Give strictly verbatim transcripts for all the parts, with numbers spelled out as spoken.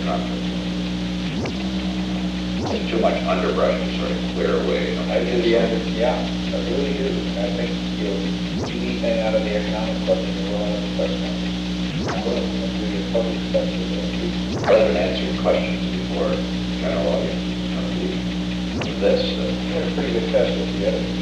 conflict. There's too much underbrush to sort of clear away. I do the under, yeah, I really do. I think, you know, anything out of the economic club in the world of the press conference. Well, do your public stuff with it. Rather than answering questions before general audience, you know, the- this, uh, Yeah, pretty good test with the others.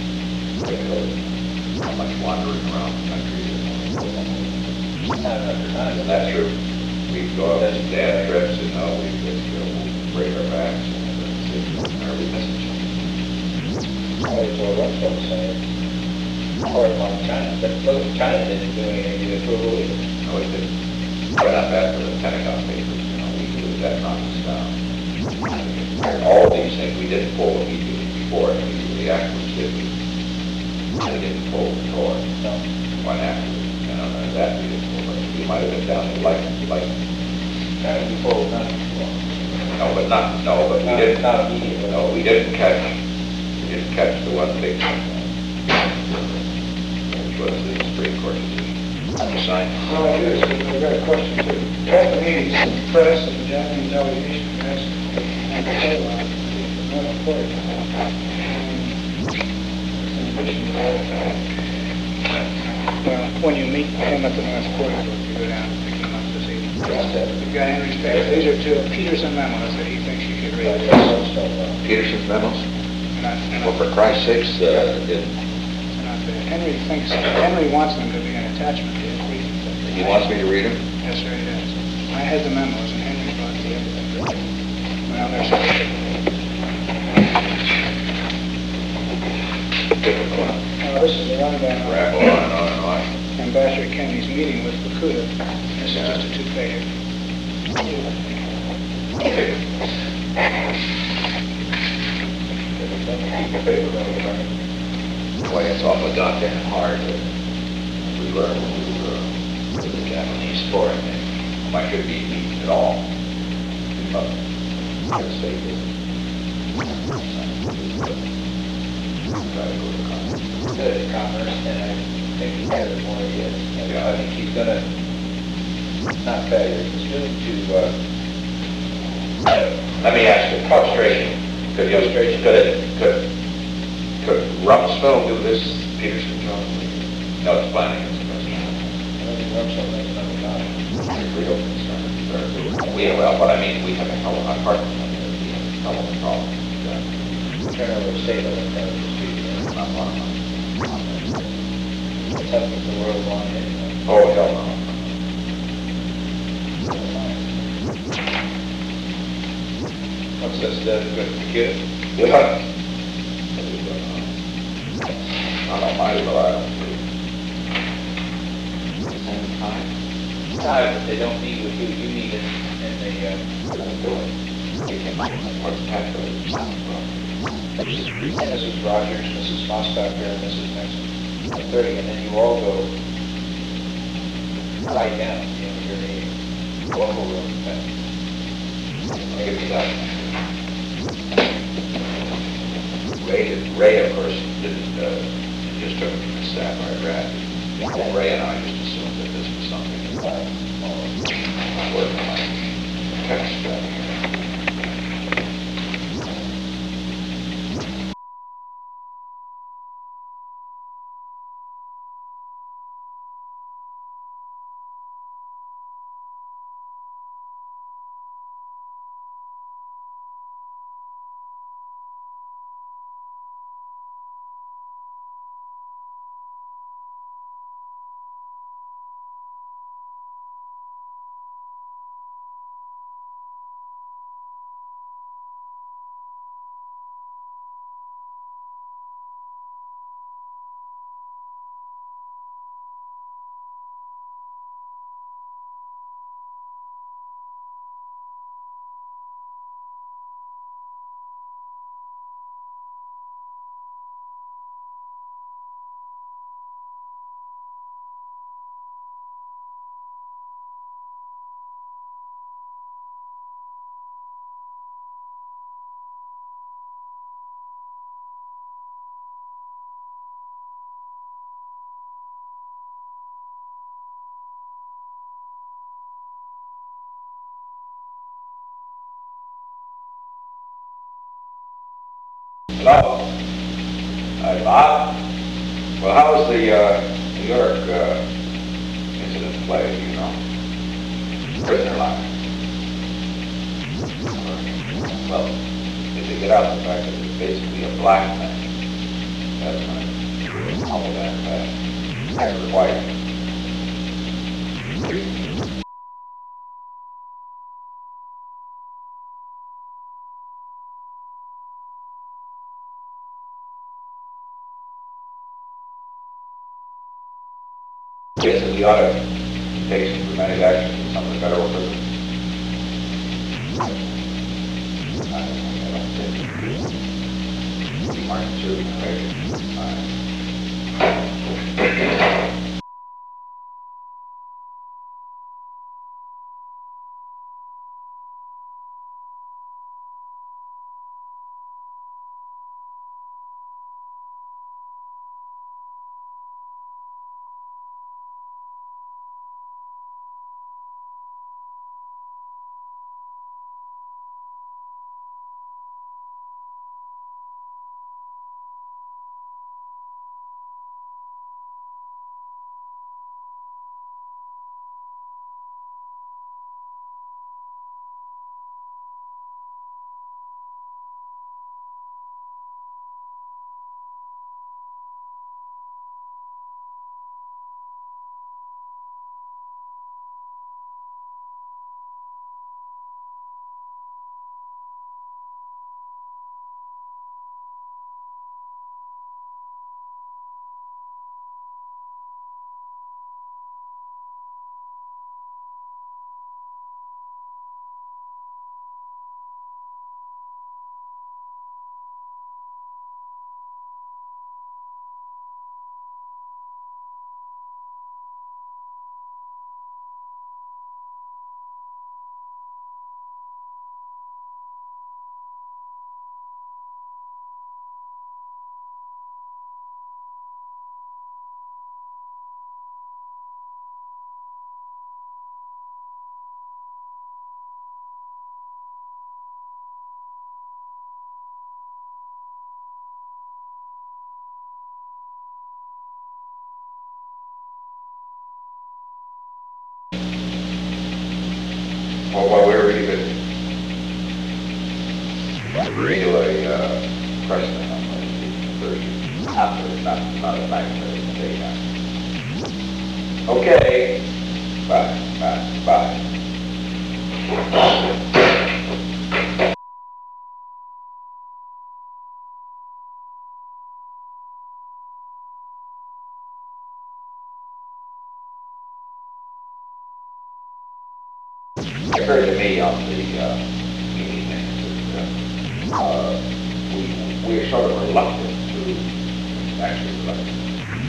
how much wandering around the country. Not enough time. And that's true. We go out and dad trips, and now we just, you know, break our backs and uh, are we missing something? I was all right, so saying, part of China, but look, China didn't do anything to get approval either. No, we didn't. Right up after the Pentagon Papers, you know, we moved that nonsense down. All these things we didn't pull immediately before, and we, the afterwards did. We we didn't pull before. No. One afterwards, you know, and that we didn't pull. But we might have been down in like, like, China before, not before. no, but not, no, but we Not, didn't. not immediately. No, we didn't catch, we didn't catch the one big one, which was the Supreme Court decision. Signed. Well, I do, I've got a question too. Japanese press and Japanese delegation has a whole lot of not important. In addition to that, well, when you meet him at the North Quarter, you go down and pick him up this evening. You've got Henry's papers. These are two Peterson memos that he thinks you should read. Peterson's memos? Not, not, Well, for Christ's sakes, uh, it, not bad. Henry thinks, Henry wants them to be an attachment to his briefing. he wants me to read them? Yes, sir, he does. I had the memos and Henry brought the other. Well, there's uh, this is a rundown Rattle of on and on and on. Ambassador Kennedy's meeting with Fukuda. This is just a two-pager. Boy, it's awful goddamn hard to we learn when we were in the Japanese for it. And why should be eaten at all? But the state is try to go to Congress. Good at commerce, and I think he has it more ideas. And Yeah. I think he's gonna, not failure, he's going to, uh, Let me ask you, frustration. Could you, could it, could, could Rumsfeld do this Peterson job? No, it's planning, it's president. I don't think Rumsfeld knows nothing about it. Real concern. We, well, but I mean, we have a hell of a part, we have a hell of a problem. Turn over the state of it, kind of the street. Not one of them. It's up with the world long anyway. Oh, hell no. What's this, the, the kid? Yeah. I don't mind, but I don't see. At the same time, Time, but they don't meet with you, you meet in, in the, uh, I don't do it. You can, what's calculated? Missus Rogers, Missus Mosbacher, Missus Nixon, thirty, and then you all go lie down, you know, you're in a local room. I'll give you that. Ray, did- Ray, of course, didn't, uh, just took it from the staff I read. And Ray and I just assumed that this was something that I work on my text strategy. So, uh, Bob, well, how was the uh, New York uh, incident play, you know? Prisoner line. Well, did they get out the fact that it was basically a black man? That's right. All of that, uh, and white. Yes, and we ought to take some dramatic action in some of the federal prisons. I I don't think Martin too, right? Well, while we were even real a uh, precedent on the conversion, after, not, not a nightmare, it's a daytime. Okay, bye, bye, bye. It occurred to me on the uh, meeting things that uh, uh, we, we are sort of reluctant to, actually reluctant.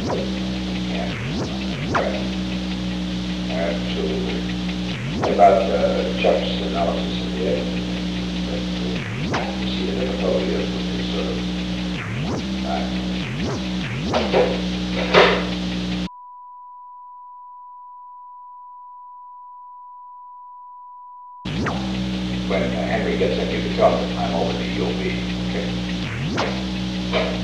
Yeah. Absolutely. About uh, Chuck's analysis of the evidence. But, uh, you see the difficulty is with this sort of uh, when uh, Henry gets in, you can tell him that I'm over the U O B. Okay.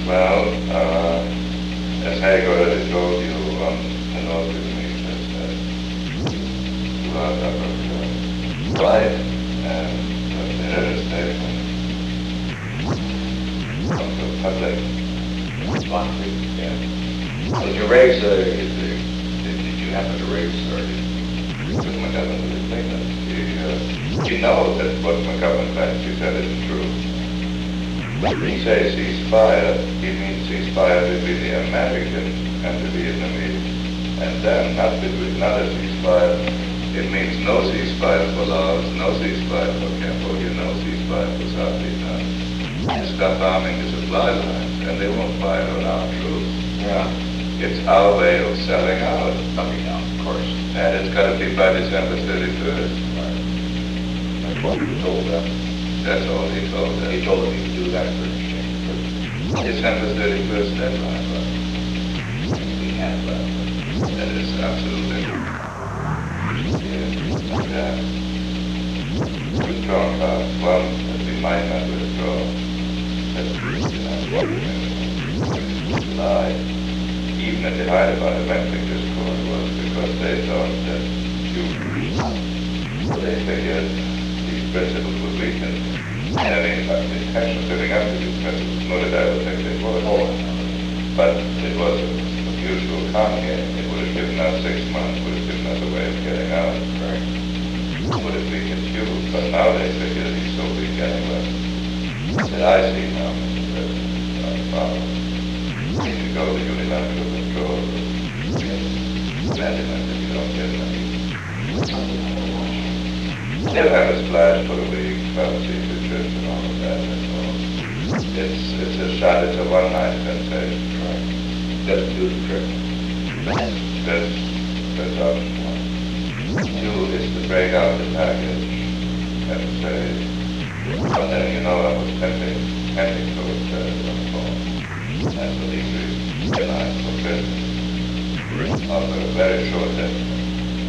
Well, uh, as Haig already told you on an earlier meeting, that you are Doctor Right and the United States from the public. Yeah. Did you raise, uh, did, did did you happen to raise, or did Because McGovern was explaining that he, uh, he knows that what McGovern claims he said isn't true. When he says ceasefire, he means ceasefire between the Americans and the Vietnamese. And then, not between not a ceasefire, it means no ceasefire for Laos, no ceasefire for Cambodia, no ceasefire for South Vietnam. Stop arming the supply lines, and they won't fire on our troops. Yeah. It's our way of selling out. Coming out, of course. And it's got to be by December thirty-first. That's what you told them. That's all he told us. He told them he could do that for exchange. December thirty-first deadline, but We had that. that is absolutely... Yeah. Yeah. Withdraw clause one, that we might not withdraw. That's the reason I July. Even at the height of our domestic discord was because they thought that you... They figured these principles were weakened. And I mean, the intention of living up to these principles, nor did I ever think they were. But it was a mutual con game. It would have given us six months, would have given us a way of getting out. Right. Would have weakened you, but now they figure that he's so weak anyway. That I see now, Mister President, not a problem. You can go to unilateral withdrawal. Amendment if you don't get money. They'll have a splash for a week, policy, the trips and all of that, that's all. It's, it's a shot, it's a one-night sensation. Right. Doesn't do the trick. That's, that's option one. Two is to break out the package and say, but then you know I was pending, pending for it uh, on the phone. And for these reasons, tonight for business. After a very short estimate.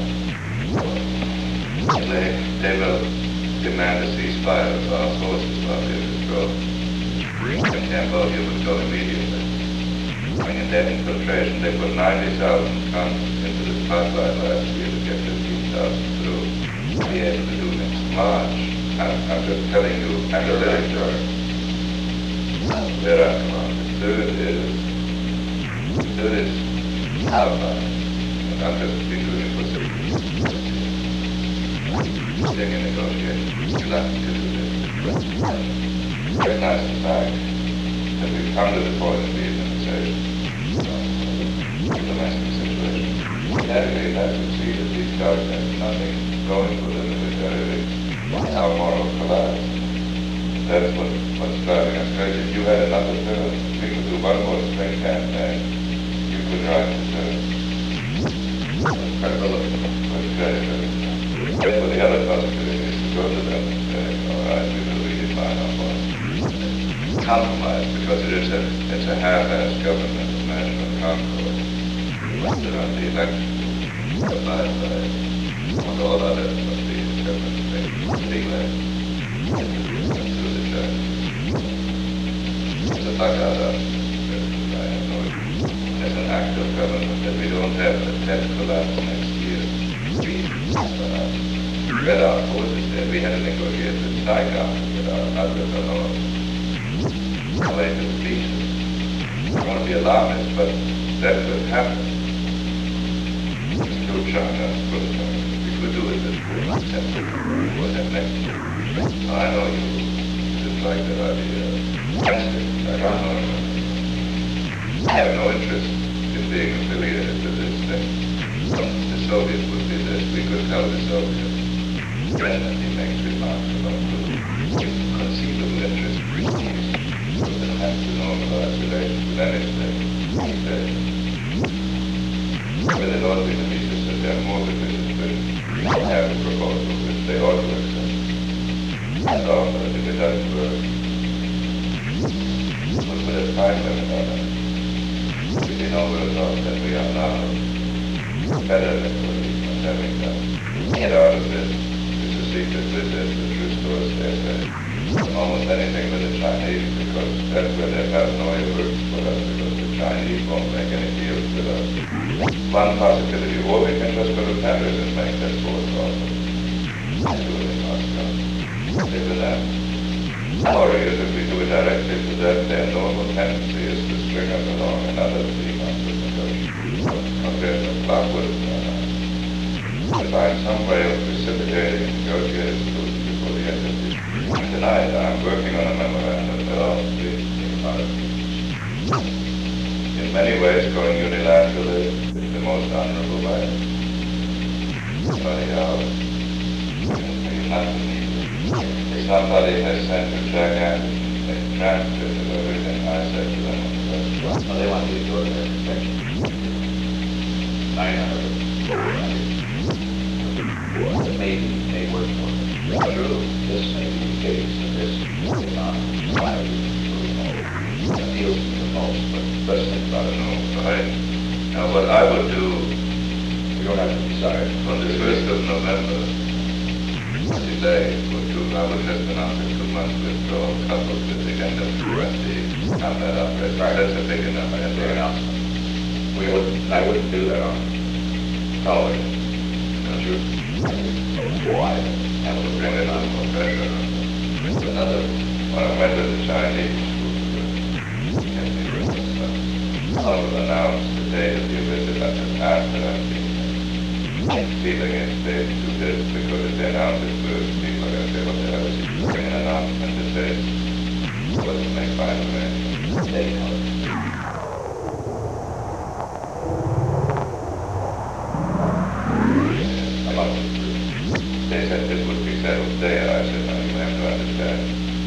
They, they will demand a ceasefire of our forces while they withdraw. And Cambodia would go immediately. I mean, in their infiltration, they put ninety thousand tons into this pipeline last year to get fifteen thousand through. To be able to do next March. I'm, I'm just telling you, and the literature. There are come The third is, the third is outline. And I'm just doing it for They're in negotiations. You like to do this. Recognize the fact that we've come to the point of the administration. Domestic situation. Naturally, that would see that these guys have nothing going for them militarily. Our moral collapse. That's what, what's driving us crazy. If you had another term, we could do one more spring campaign. You could drive the term. Credibility. With credibility. But for the other possibility is to go to them and say, all right, we will redefine our policy. Compromise, because it is a, it's a half-assed government of national concord. That on the election, abide by and all others must be determined to be led through the church. It's a bug-out of I have no as an act of government that we don't have a debt collapse next year. We uh, read our forces there. We had to negotiate with Saigon to get our others alone. Away to the beaches. I don't want to be alarmist, but that could happen. Through China, for the China. We could do it this way. What that next year. I know you dislike that idea. I don't know. I have no interest in being affiliated with this thing. The Soviets would be this. We could tell the Soviets. Then he makes remarks about the conceivable interest in peace. We don't have to normalize relations with any state. State. But in order to be that there are more divisions which have a proposal which they ought to accept. And offer if it doesn't work. We'll put a time limit on it. We can overlook that we are now better than we having done. Get out of this. It's a secret visit which restores their faith. almost anything with the Chinese, because that's where their paranoia works for us, because the Chinese won't make any deals with us. One possibility, or we can just go to Paris and make that sort of offer. Do it in Moscow. Live with them. Or is if we do it directly to them, their normal tendency is to string us along another three months of negotiation. Compared to clockwork, to find some way of precipitating negotiated solutions before the end of the year. Tonight, I'm working on a memorandum that all three parties. In many ways, going unilateral is the most honorable way. Somebody else, somebody has sent a check and a transcript of everything I said to them on the restaurant. Well, they want you to go to their protection. Nine hundred. Maybe may work for them. True, this may be the case, and this is not appeals to the most, but let's think about it. No, I, now what I would do We don't have to decide. on the first of November, delay for two, I would just announce a two month withdrawal coupled with the end of the twenty. Count that up, right? That's a big enough That's the answer. announcement. We wouldn't, I wouldn't do that on college. Don't you? Why? That would bring it on more pressure. Another, When I went to the Chinese school, I would announce the date of the visit at the past that I'm feeling it they do this because if they announce it first, people are going to say, what the hell is he doing an announcement to say, let's make final arrangements. they know. About They said this would be settled there. I said, no, you have to understand.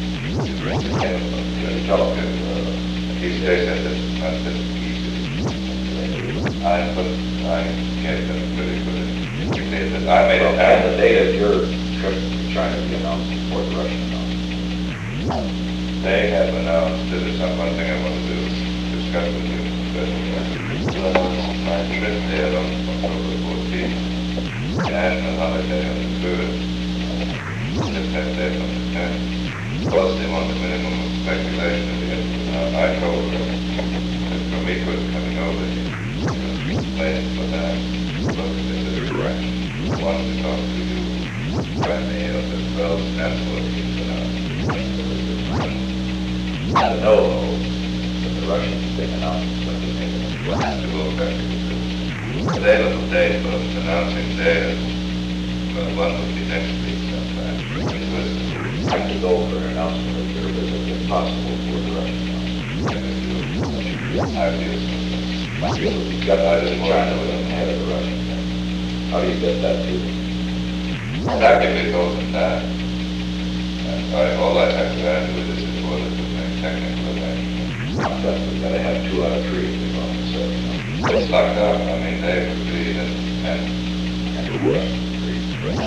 telephone. He they said that not that easy. I but I get them really good. They said I made it And the happen. date of your trip to China be announced before the Russian announcement. They have announced that it's not one thing I want to do, discuss with you. But uh, my trip there on October fourteenth, national holiday on the third, the tenth day on the tenth. Plus they want the minimum of speculation at the end. Uh, I told them that for me was coming over here. Plans for that. But they said, correct. One to talk to you. Grant me as well. That's what he's announced. I don't know, but the Russians, they announced what they made. We'll have to go back to the day of the day for announcing theirs. Well, one would be next week sometime. Because I have to go for an announcement of your visit if possible for the Russian announcement. I feel so. You've got that in China with them ahead of the Russian. How do you get that to them? Practically goes in that. And I, all I have to add to it is in order to make technical arrangements. We've got to have two out of three, we want to say. It's like that, I mean, they agreed and, and And who are three? to what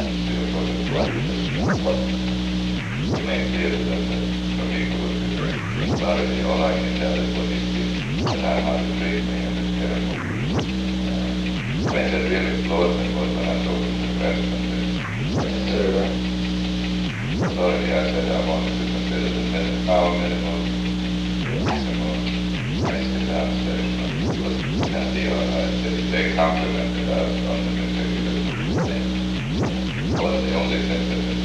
the main deal is that for me it was about it, all I can tell is what he's doing. And how how to treat me and this careful. I mean, that really floored me was when I told him the president is. Consider that. Authority, I said I wanted to consider the minimum, our minimum, maximum, raise it downstairs. It was kind of the, uh, they, they complimented us on the particular thing. Well, the only thing that